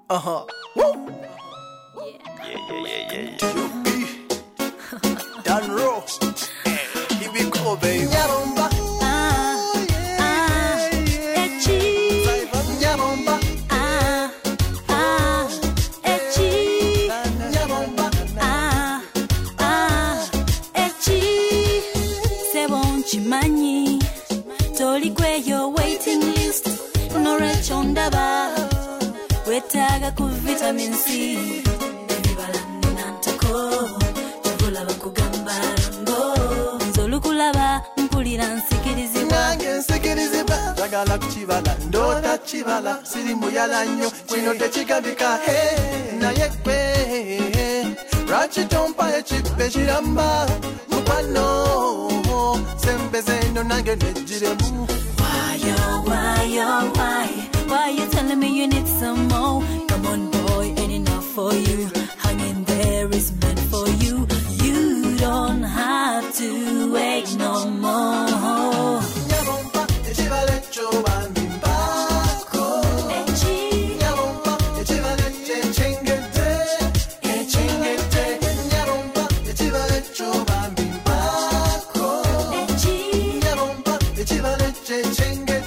Woo! Yeah. Dan Rowe. Here we go, baby. Nyaromba. Echi. Nyaromba. Echi. Nyaromba. Echi. Sebon chimanyi. Toli kweyo waiting list. Norecho ndaba. Wetaga ku vitamin C. Ebibala nantako. Jabula bakugamba ngo. Nzolukulaba mpulira nsikirizibwa. Nange nsikirizibwa. Njagala kukibala ndota kibala. Siri muyala nnyo kino tekigambika. Naye gwe lwaki tompa ekibbe kiramba mukwano sembe zeno nange nejjiremu. Why you telling me you need some more? Come on, boy, ain't enough for you. Hang in there, it's meant for you. You don't have to wait no more. Nyaromba ekibala ekyo bambimpako. Nyaromba ekibala eky'enkyengedde. Nyaromba ekibala ekyo bambimpako. Nyaromba ekibala eky'enkyengedde.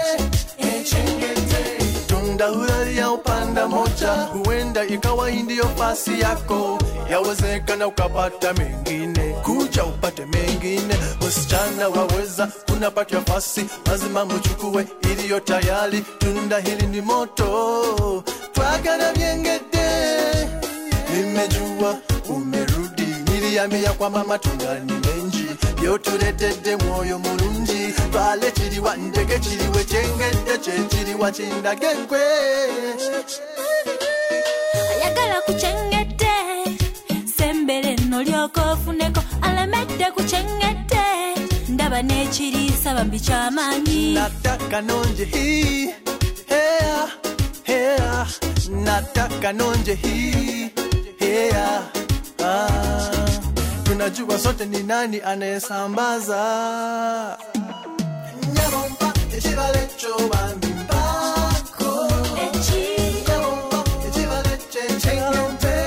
Tundahuraria upanda moja, huenda ikawa hii ndiyo fasi yako. Yawezekana ukapata mengine, kuja upate mengine. Wasichana waweza, unapata fasi, lazima mchukue iliyo tayari. Tunda hili ni moto, twagana vyengede. Nimejua umerudi, niliambia kwa mama tunda ni menji. Yotuletedde mwoyo mulungi, twale kiriwa ndege kiriwe kyengedde kyekiriwa kindagekwe. Ayagala kuchengete, sembere nolyoka ofuneko. Alemedde kuchengete, ndaba n'ekirisa bambi ky'amaanyi. Nataka nonje hii, hea, nataka nonje hii, hea. Tunajua sote ni nani anayesambaza. Nyaromba ekibala ekyo bambimpako. Nyaromba ekibala eky'enkyengedde.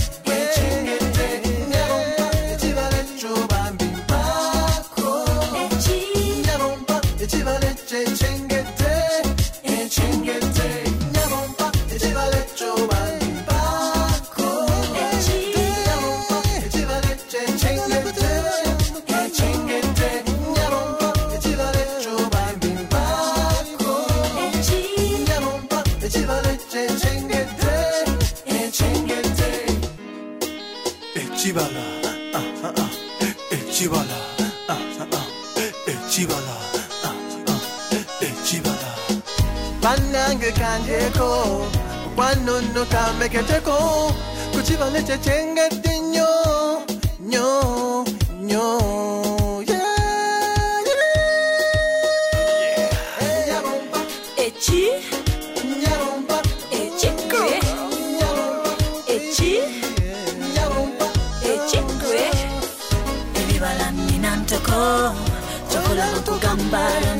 Nyaromba ekibala ekyo bambimpako. Nyaromba ekibala eky'enkyengedde. Nyaromba ekibala ekyo bambimpako. Nyaromba ekibala eky'enkyengedde. Nyaromba ekibala ekyo bambimpako. Nyaromba ekibala eky'enkyengedde. Ekibala, ekibala, ekibala, ekibala. Bannange kanjeko, kwanono kameketeko. Kukibala ekyekyengedde nnyo, nnyo. Nyaromba, Echi. nyaromba, Echikwe. nyaromba, Echi. nyaromba. Echikwe. Ebibala nina ntoko. Chokola bakugamba